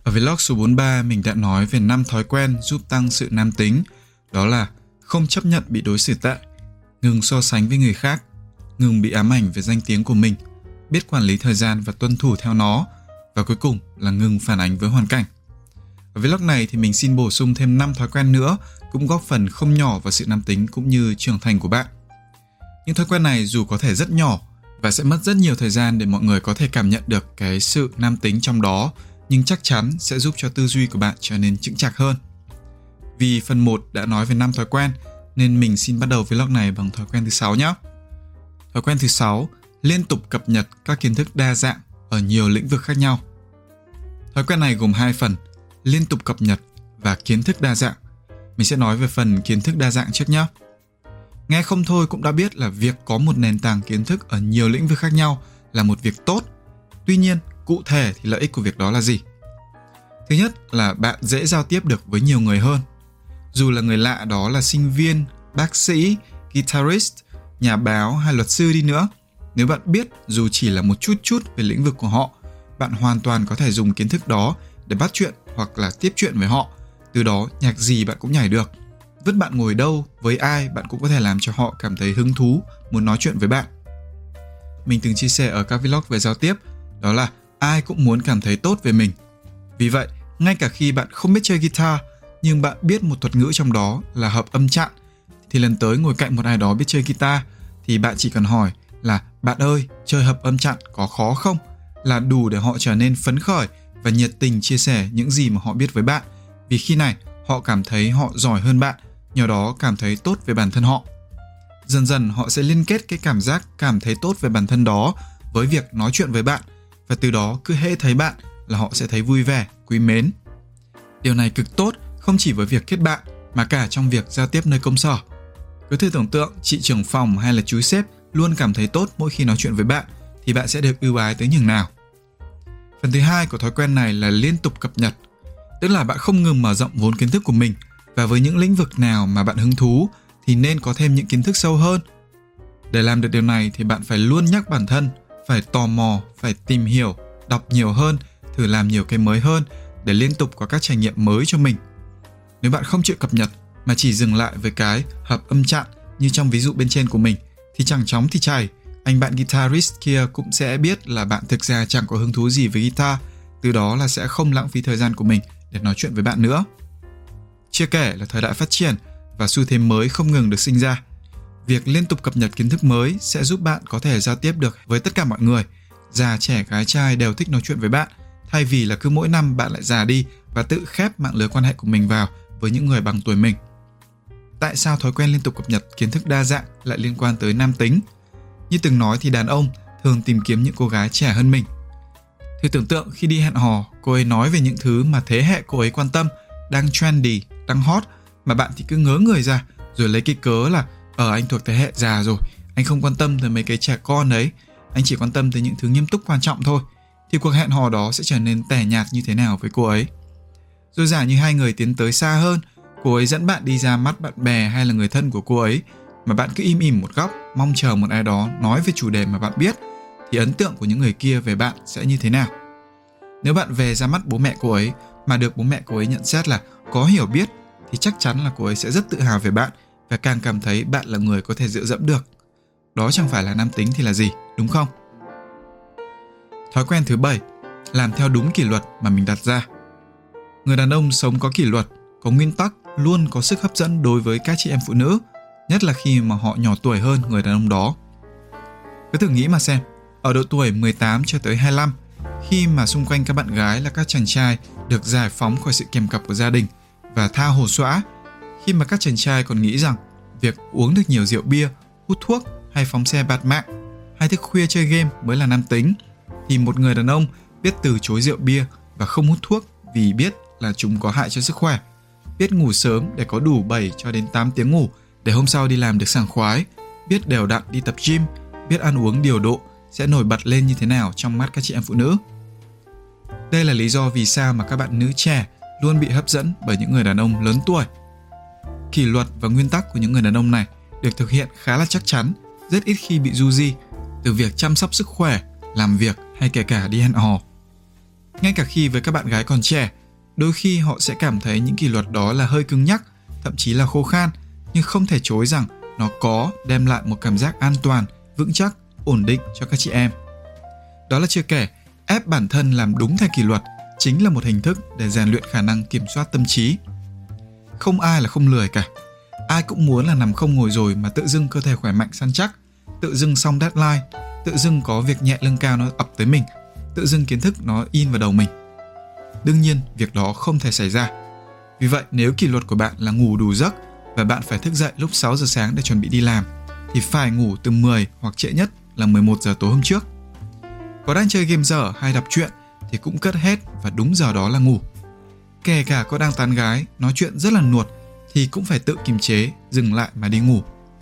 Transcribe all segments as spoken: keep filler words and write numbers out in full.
Ở vlog số bốn mươi ba, mình đã nói về năm thói quen giúp tăng sự nam tính. Đó là không chấp nhận bị đối xử tệ, ngừng so sánh với người khác, ngừng bị ám ảnh về danh tiếng của mình, biết quản lý thời gian và tuân thủ theo nó, và cuối cùng là ngừng phản ánh với hoàn cảnh. Ở vlog này thì mình xin bổ sung thêm năm thói quen nữa cũng góp phần không nhỏ vào sự nam tính cũng như trưởng thành của bạn. Những thói quen này dù có thể rất nhỏ và sẽ mất rất nhiều thời gian để mọi người có thể cảm nhận được cái sự nam tính trong đó, nhưng chắc chắn sẽ giúp cho tư duy của bạn trở nên chững chạc hơn. Vì phần một đã nói về năm thói quen, nên mình xin bắt đầu vlog này bằng thói quen thứ sáu nhé. Thói quen thứ sáu, liên tục cập nhật các kiến thức đa dạng ở nhiều lĩnh vực khác nhau. Thói quen này gồm hai phần, liên tục cập nhật và kiến thức đa dạng. Mình sẽ nói về phần kiến thức đa dạng trước nhé. Nghe không thôi cũng đã biết là việc có một nền tảng kiến thức ở nhiều lĩnh vực khác nhau là một việc tốt. Tuy nhiên, cụ thể thì lợi ích của việc đó là gì? Thứ nhất là bạn dễ giao tiếp được với nhiều người hơn. Dù là người lạ đó là sinh viên, bác sĩ, guitarist, nhà báo hay luật sư đi nữa, nếu bạn biết dù chỉ là một chút chút về lĩnh vực của họ, bạn hoàn toàn có thể dùng kiến thức đó để bắt chuyện hoặc là tiếp chuyện với họ. Từ đó nhạc gì bạn cũng nhảy được. Vứt bạn ngồi đâu, với ai bạn cũng có thể làm cho họ cảm thấy hứng thú, muốn nói chuyện với bạn. Mình từng chia sẻ ở các vlog về giao tiếp, đó là ai cũng muốn cảm thấy tốt về mình. Vì vậy, ngay cả khi bạn không biết chơi guitar, nhưng bạn biết một thuật ngữ trong đó là hợp âm chặn, thì lần tới ngồi cạnh một ai đó biết chơi guitar, thì bạn chỉ cần hỏi là bạn ơi, chơi hợp âm chặn có khó không? Là đủ để họ trở nên phấn khởi và nhiệt tình chia sẻ những gì mà họ biết với bạn. Vì khi này, họ cảm thấy họ giỏi hơn bạn, nhờ đó cảm thấy tốt về bản thân họ. Dần dần họ sẽ liên kết cái cảm giác cảm thấy tốt về bản thân đó với việc nói chuyện với bạn, và từ đó cứ hễ thấy bạn là họ sẽ thấy vui vẻ, quý mến. Điều này cực tốt không chỉ với việc kết bạn mà cả trong việc giao tiếp nơi công sở. Cứ thử tưởng tượng chị trưởng phòng hay là chú sếp luôn cảm thấy tốt mỗi khi nói chuyện với bạn, thì bạn sẽ được ưu ái tới nhường nào. Phần thứ hai của thói quen này là liên tục cập nhật, tức là bạn không ngừng mở rộng vốn kiến thức của mình, và với những lĩnh vực nào mà bạn hứng thú thì nên có thêm những kiến thức sâu hơn. Để làm được điều này thì bạn phải luôn nhắc bản thân, phải tò mò, phải tìm hiểu, đọc nhiều hơn, thử làm nhiều cái mới hơn để liên tục có các trải nghiệm mới cho mình. Nếu bạn không chịu cập nhật mà chỉ dừng lại với cái hợp âm chặn như trong ví dụ bên trên của mình, thì chẳng chóng thì chảy, anh bạn guitarist kia cũng sẽ biết là bạn thực ra chẳng có hứng thú gì với guitar, từ đó là sẽ không lãng phí thời gian của mình để nói chuyện với bạn nữa. Chưa kể là thời đại phát triển và xu thế mới không ngừng được sinh ra. Việc liên tục cập nhật kiến thức mới sẽ giúp bạn có thể giao tiếp được với tất cả mọi người. Già trẻ gái trai đều thích nói chuyện với bạn, thay vì là cứ mỗi năm bạn lại già đi và tự khép mạng lưới quan hệ của mình vào với những người bằng tuổi mình. Tại sao thói quen liên tục cập nhật kiến thức đa dạng lại liên quan tới nam tính? Như từng nói thì đàn ông thường tìm kiếm những cô gái trẻ hơn mình. Thử tưởng tượng khi đi hẹn hò, cô ấy nói về những thứ mà thế hệ cô ấy quan tâm, đang trendy, đang hot, mà bạn thì cứ ngớ người ra, rồi lấy cái cớ là ở anh thuộc thế hệ già rồi, anh không quan tâm tới mấy cái trẻ con đấy, anh chỉ quan tâm tới những thứ nghiêm túc quan trọng thôi, thì cuộc hẹn hò đó sẽ trở nên tẻ nhạt như thế nào với cô ấy. Rồi giả như hai người tiến tới xa hơn, cô ấy dẫn bạn đi ra mắt bạn bè hay là người thân của cô ấy, mà bạn cứ im ỉm một góc, mong chờ một ai đó nói về chủ đề mà bạn biết, thì ấn tượng của những người kia về bạn sẽ như thế nào? Nếu bạn về ra mắt bố mẹ cô ấy mà được bố mẹ cô ấy nhận xét là có hiểu biết, thì chắc chắn là cô ấy sẽ rất tự hào về bạn và càng cảm thấy bạn là người có thể dựa dẫm được. Đó chẳng phải là nam tính thì là gì, đúng không? Thói quen thứ bảy, làm theo đúng kỷ luật mà mình đặt ra. Người đàn ông sống có kỷ luật, có nguyên tắc luôn có sức hấp dẫn đối với các chị em phụ nữ, nhất là khi mà họ nhỏ tuổi hơn người đàn ông đó. Cứ thử nghĩ mà xem, ở độ tuổi mười tám cho tới hai mươi lăm, khi mà xung quanh các bạn gái là các chàng trai được giải phóng khỏi sự kèm cặp của gia đình và tha hồ xõa, khi mà các chàng trai còn nghĩ rằng việc uống được nhiều rượu bia, hút thuốc hay phóng xe bạt mạng hay thức khuya chơi game mới là nam tính, thì một người đàn ông biết từ chối rượu bia và không hút thuốc vì biết là chúng có hại cho sức khỏe, biết ngủ sớm để có đủ bảy cho đến tám tiếng ngủ để hôm sau đi làm được sảng khoái, biết đều đặn đi tập gym, biết ăn uống điều độ sẽ nổi bật lên như thế nào trong mắt các chị em phụ nữ. Đây là lý do vì sao mà các bạn nữ trẻ luôn bị hấp dẫn bởi những người đàn ông lớn tuổi. Kỷ luật và nguyên tắc của những người đàn ông này được thực hiện khá là chắc chắn, rất ít khi bị du di, từ việc chăm sóc sức khỏe, làm việc hay kể cả đi hẹn hò. Ngay cả khi với các bạn gái còn trẻ, đôi khi họ sẽ cảm thấy những kỷ luật đó là hơi cứng nhắc, thậm chí là khô khan, nhưng không thể chối rằng nó có đem lại một cảm giác an toàn, vững chắc, ổn định cho các chị em. Đó là chưa kể, ép bản thân làm đúng theo kỷ luật chính là một hình thức để rèn luyện khả năng kiểm soát tâm trí. Không ai là không lười cả. Ai cũng muốn là nằm không ngồi rồi mà tự dưng cơ thể khỏe mạnh săn chắc, tự dưng xong deadline, tự dưng có việc nhẹ lưng cao nó ập tới mình, tự dưng kiến thức nó in vào đầu mình. Đương nhiên, việc đó không thể xảy ra. Vì vậy, nếu kỷ luật của bạn là ngủ đủ giấc và bạn phải thức dậy lúc sáu giờ sáng để chuẩn bị đi làm, thì phải ngủ từ mười hoặc trễ nhất là mười một giờ tối hôm trước. Có đang chơi game dở hay đọc truyện thì cũng cất hết và đúng giờ đó là ngủ. Kể cả có đang tán gái, nói chuyện rất là nuột thì cũng phải tự kiềm chế, dừng lại mà đi ngủ.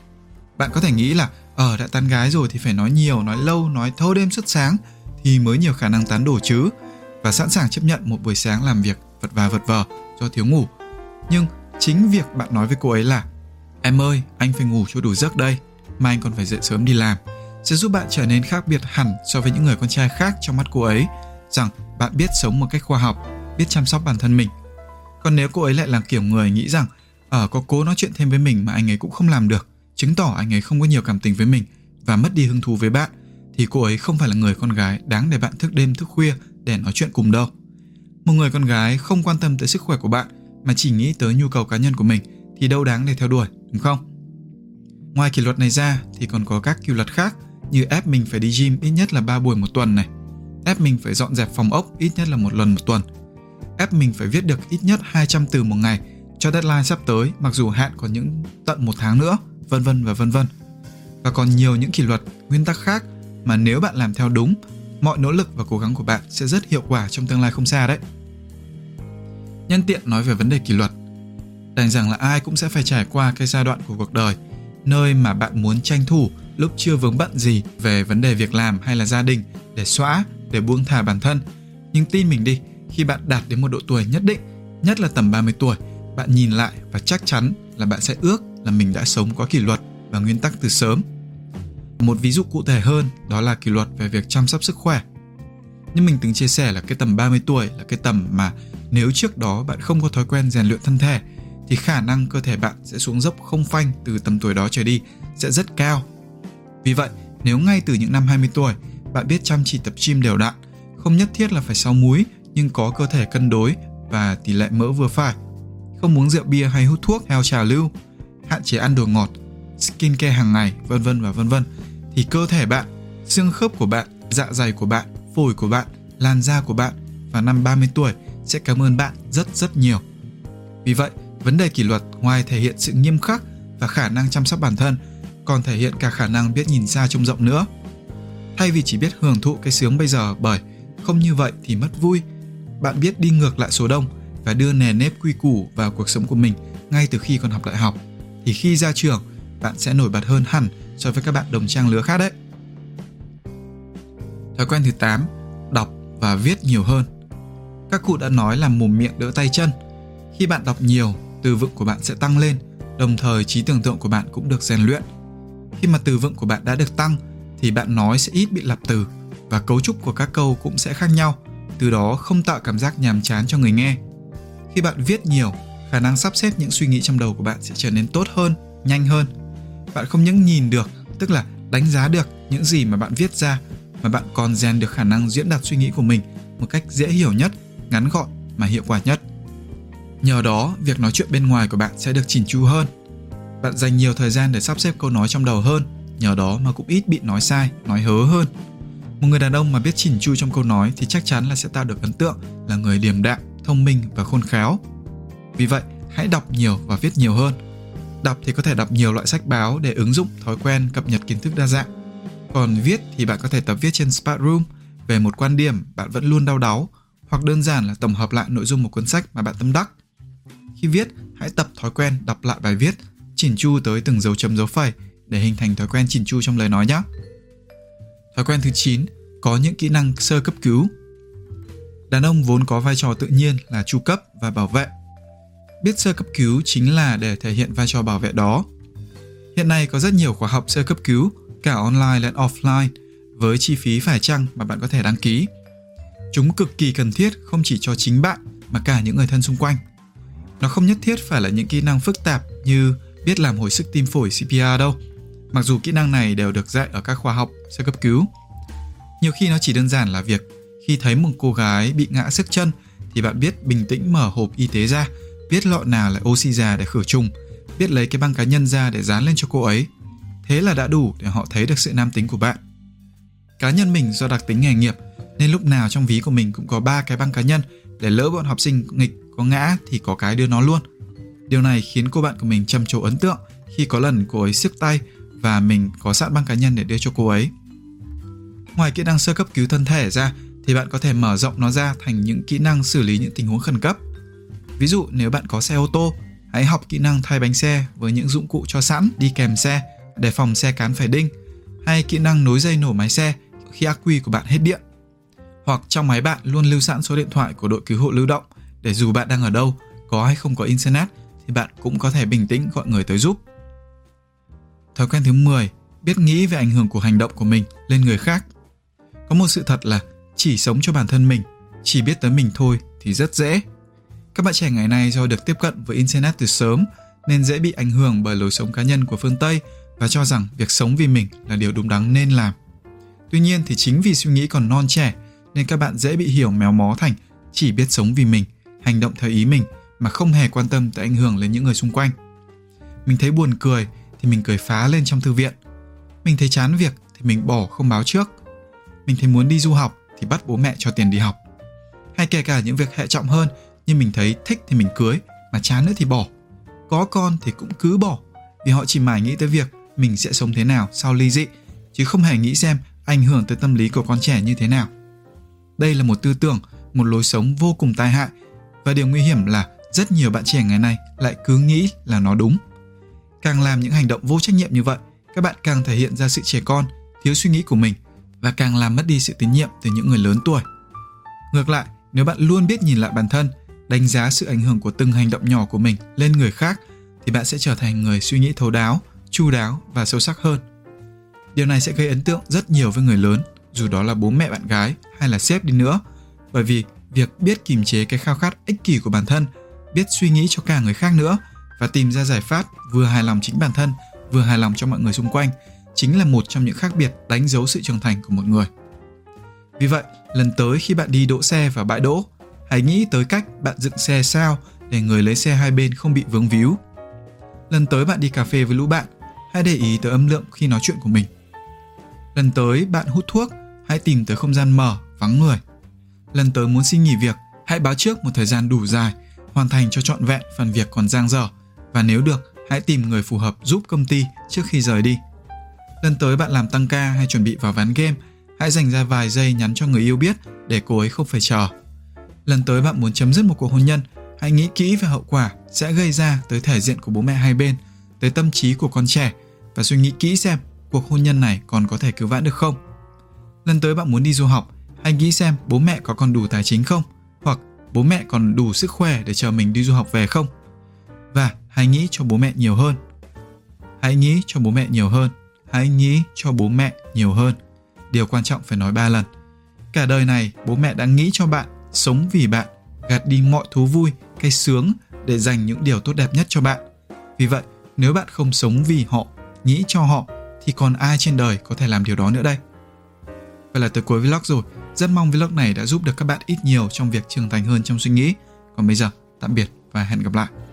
Bạn có thể nghĩ là ờ đã tán gái rồi thì phải nói nhiều, nói lâu, nói thâu đêm suốt sáng thì mới nhiều khả năng tán đổ chứ, và sẵn sàng chấp nhận một buổi sáng làm việc vật vã vật vờ do thiếu ngủ. Nhưng chính việc bạn nói với cô ấy là em ơi, anh phải ngủ cho đủ giấc đây, mai anh còn phải dậy sớm đi làm, sẽ giúp bạn trở nên khác biệt hẳn so với những người con trai khác trong mắt cô ấy, rằng bạn biết sống một cách khoa học, biết chăm sóc bản thân mình. Còn nếu cô ấy lại là kiểu người nghĩ rằng ở có cố nói chuyện thêm với mình mà anh ấy cũng không làm được, chứng tỏ anh ấy không có nhiều cảm tình với mình và mất đi hứng thú với bạn, thì cô ấy không phải là người con gái đáng để bạn thức đêm thức khuya để nói chuyện cùng đâu. Một người con gái không quan tâm tới sức khỏe của bạn mà chỉ nghĩ tới nhu cầu cá nhân của mình thì đâu đáng để theo đuổi, đúng không? Ngoài kỷ luật này ra thì còn có các kỷ luật khác, như ép mình phải đi gym ít nhất là ba buổi một tuần này, ép mình phải dọn dẹp phòng ốc ít nhất là một lần một tuần, ép mình phải viết được ít nhất hai trăm từ một ngày cho deadline sắp tới mặc dù hạn còn những tận một tháng nữa, vân vân và vân vân. Và còn nhiều những kỷ luật, nguyên tắc khác mà nếu bạn làm theo đúng, mọi nỗ lực và cố gắng của bạn sẽ rất hiệu quả trong tương lai không xa đấy. Nhân tiện nói về vấn đề kỷ luật, đành rằng là ai cũng sẽ phải trải qua cái giai đoạn của cuộc đời nơi mà bạn muốn tranh thủ lúc chưa vướng bận gì về vấn đề việc làm hay là gia đình để xóa, để buông thả bản thân. Nhưng tin mình đi, khi bạn đạt đến một độ tuổi nhất định, nhất là tầm ba mươi tuổi, bạn nhìn lại và chắc chắn là bạn sẽ ước là mình đã sống có kỷ luật và nguyên tắc từ sớm. Một ví dụ cụ thể hơn đó là kỷ luật về việc chăm sóc sức khỏe. Như mình từng chia sẻ là cái tầm ba mươi tuổi là cái tầm mà nếu trước đó bạn không có thói quen rèn luyện thân thể thì khả năng cơ thể bạn sẽ xuống dốc không phanh từ tầm tuổi đó trở đi sẽ rất cao. Vì vậy, nếu ngay từ những năm hai mươi tuổi bạn biết chăm chỉ tập gym đều đặn, không nhất thiết là phải sáu múi nhưng có cơ thể cân đối và tỷ lệ mỡ vừa phải, không uống rượu bia hay hút thuốc theo trào lưu, hạn chế ăn đồ ngọt, skincare hàng ngày, vân vân và vân vân, thì cơ thể bạn, xương khớp của bạn, dạ dày của bạn, phổi của bạn, làn da của bạn vào năm ba mươi tuổi sẽ cảm ơn bạn rất rất nhiều. Vì vậy, vấn đề kỷ luật ngoài thể hiện sự nghiêm khắc và khả năng chăm sóc bản thân, còn thể hiện cả khả năng biết nhìn xa trông rộng nữa. Thay vì chỉ biết hưởng thụ cái sướng bây giờ bởi không như vậy thì mất vui, bạn biết đi ngược lại số đông và đưa nề nếp quy củ vào cuộc sống của mình ngay từ khi còn học đại học, thì khi ra trường, bạn sẽ nổi bật hơn hẳn so với các bạn đồng trang lứa khác đấy. Thói quen thứ tám, đọc và viết nhiều hơn. Các cụ đã nói là mồm miệng đỡ tay chân. Khi bạn đọc nhiều, từ vựng của bạn sẽ tăng lên, đồng thời trí tưởng tượng của bạn cũng được rèn luyện. Khi mà từ vựng của bạn đã được tăng, thì bạn nói sẽ ít bị lặp từ và cấu trúc của các câu cũng sẽ khác nhau, từ đó không tạo cảm giác nhàm chán cho người nghe. Khi bạn viết nhiều, khả năng sắp xếp những suy nghĩ trong đầu của bạn sẽ trở nên tốt hơn, nhanh hơn. Bạn không những nhìn được, tức là đánh giá được những gì mà bạn viết ra, mà bạn còn rèn được khả năng diễn đạt suy nghĩ của mình một cách dễ hiểu nhất, ngắn gọn mà hiệu quả nhất. Nhờ đó, việc nói chuyện bên ngoài của bạn sẽ được chỉn chu hơn. Bạn dành nhiều thời gian để sắp xếp câu nói trong đầu hơn, nhờ đó mà cũng ít bị nói sai, nói hớ hơn. Một người đàn ông mà biết chỉn chu trong câu nói thì chắc chắn là sẽ tạo được ấn tượng là người điềm đạm, thông minh và khôn khéo. Vì vậy, hãy đọc nhiều và viết nhiều hơn. Đọc thì có thể đọc nhiều loại sách báo để ứng dụng thói quen cập nhật kiến thức đa dạng. Còn viết thì bạn có thể tập viết trên Sparkroom về một quan điểm bạn vẫn luôn đau đáu, hoặc đơn giản là tổng hợp lại nội dung một cuốn sách mà bạn tâm đắc. Khi viết, hãy tập thói quen đọc lại bài viết, chỉn chu tới từng dấu chấm dấu phẩy để hình thành thói quen chỉn chu trong lời nói nhé. Thói quen thứ chín, có những kỹ năng sơ cấp cứu. Đàn ông vốn có vai trò tự nhiên là chu cấp và bảo vệ. Biết sơ cấp cứu chính là để thể hiện vai trò bảo vệ đó. Hiện nay có rất nhiều khóa học sơ cấp cứu, cả online lẫn offline, với chi phí phải chăng mà bạn có thể đăng ký. Chúng cực kỳ cần thiết không chỉ cho chính bạn mà cả những người thân xung quanh. Nó không nhất thiết phải là những kỹ năng phức tạp như biết làm hồi sức tim phổi xê pê rờ đâu, mặc dù kỹ năng này đều được dạy ở các khoa học sơ cấp cứu. Nhiều khi nó chỉ đơn giản là việc khi thấy một cô gái bị ngã xước chân thì bạn biết bình tĩnh mở hộp y tế ra, biết lọ nào là oxy già để khử trùng, biết lấy cái băng cá nhân ra để dán lên cho cô ấy. Thế là đã đủ để họ thấy được sự nam tính của bạn. Cá nhân mình do đặc tính nghề nghiệp nên lúc nào trong ví của mình cũng có ba cái băng cá nhân, để lỡ bọn học sinh nghịch có ngã thì có cái đưa nó luôn. Điều này khiến cô bạn của mình trầm trồ ấn tượng khi có lần cô ấy xước tay và mình có sẵn băng cá nhân để đưa cho cô ấy. Ngoài kỹ năng sơ cấp cứu thân thể ra thì bạn có thể mở rộng nó ra thành những kỹ năng xử lý những tình huống khẩn cấp. Ví dụ nếu bạn có xe ô tô, hãy học kỹ năng thay bánh xe với những dụng cụ cho sẵn đi kèm xe để phòng xe cán phải đinh, hay kỹ năng nối dây nổ máy xe khi ắc quy của bạn hết điện. Hoặc trong máy bạn luôn lưu sẵn số điện thoại của đội cứu hộ lưu động để dù bạn đang ở đâu, có hay không có internet thì bạn cũng có thể bình tĩnh gọi người tới giúp. Thói quen thứ mười, biết nghĩ về ảnh hưởng của hành động của mình lên người khác. Có một sự thật là chỉ sống cho bản thân mình, chỉ biết tới mình thôi thì rất dễ. Các bạn trẻ ngày nay do được tiếp cận với internet từ sớm nên dễ bị ảnh hưởng bởi lối sống cá nhân của phương Tây và cho rằng việc sống vì mình là điều đúng đắn nên làm. Tuy nhiên thì chính vì suy nghĩ còn non trẻ nên các bạn dễ bị hiểu méo mó thành chỉ biết sống vì mình, hành động theo ý mình mà không hề quan tâm tới ảnh hưởng lên những người xung quanh. Mình thấy buồn cười thì mình cười phá lên trong thư viện. Mình thấy chán việc thì mình bỏ không báo trước. Mình thấy muốn đi du học thì bắt bố mẹ cho tiền đi học. Hay kể cả những việc hệ trọng hơn như mình thấy thích thì mình cưới, mà chán nữa thì bỏ. Có con thì cũng cứ bỏ, vì họ chỉ mải nghĩ tới việc mình sẽ sống thế nào sau ly dị, chứ không hề nghĩ xem ảnh hưởng tới tâm lý của con trẻ như thế nào. Đây là một tư tưởng, một lối sống vô cùng tai hại, và điều nguy hiểm là rất nhiều bạn trẻ ngày nay lại cứ nghĩ là nó đúng. Càng làm những hành động vô trách nhiệm như vậy, các bạn càng thể hiện ra sự trẻ con, thiếu suy nghĩ của mình và càng làm mất đi sự tín nhiệm từ những người lớn tuổi. Ngược lại, nếu bạn luôn biết nhìn lại bản thân, đánh giá sự ảnh hưởng của từng hành động nhỏ của mình lên người khác thì bạn sẽ trở thành người suy nghĩ thấu đáo, chu đáo và sâu sắc hơn. Điều này sẽ gây ấn tượng rất nhiều với người lớn, dù đó là bố mẹ bạn gái hay là sếp đi nữa, bởi vì việc biết kiềm chế cái khao khát ích kỷ của bản thân, biết suy nghĩ cho cả người khác nữa và tìm ra giải pháp vừa hài lòng chính bản thân, vừa hài lòng cho mọi người xung quanh chính là một trong những khác biệt đánh dấu sự trưởng thành của một người. Vì vậy, lần tới khi bạn đi đỗ xe vào bãi đỗ, hãy nghĩ tới cách bạn dựng xe sao để người lấy xe hai bên không bị vướng víu. Lần tới bạn đi cà phê với lũ bạn, hãy để ý tới âm lượng khi nói chuyện của mình. Lần tới bạn hút thuốc, hãy tìm tới không gian mở, vắng người. Lần tới muốn xin nghỉ việc, hãy báo trước một thời gian đủ dài, hoàn thành cho trọn vẹn phần việc còn dang dở, và nếu được, hãy tìm người phù hợp giúp công ty trước khi rời đi. Lần tới bạn làm tăng ca hay chuẩn bị vào ván game, hãy dành ra vài giây nhắn cho người yêu biết để cô ấy không phải chờ. Lần tới bạn muốn chấm dứt một cuộc hôn nhân, hãy nghĩ kỹ về hậu quả sẽ gây ra tới thể diện của bố mẹ hai bên, tới tâm trí của con trẻ và suy nghĩ kỹ xem cuộc hôn nhân này còn có thể cứu vãn được không. Lần tới bạn muốn đi du học, hãy nghĩ xem bố mẹ có còn đủ tài chính không, hoặc bố mẹ còn đủ sức khỏe để chờ mình đi du học về không. Và hãy nghĩ cho bố mẹ nhiều hơn. Hãy nghĩ cho bố mẹ nhiều hơn. Hãy nghĩ cho bố mẹ nhiều hơn. Điều quan trọng phải nói ba lần. Cả đời này bố mẹ đã nghĩ cho bạn, sống vì bạn, gạt đi mọi thú vui, cái sướng để dành những điều tốt đẹp nhất cho bạn. Vì vậy, nếu bạn không sống vì họ, nghĩ cho họ, thì còn ai trên đời có thể làm điều đó nữa đây? Vậy là tới cuối vlog rồi. Rất mong vlog này đã giúp được các bạn ít nhiều trong việc trưởng thành hơn trong suy nghĩ. Còn bây giờ, tạm biệt và hẹn gặp lại.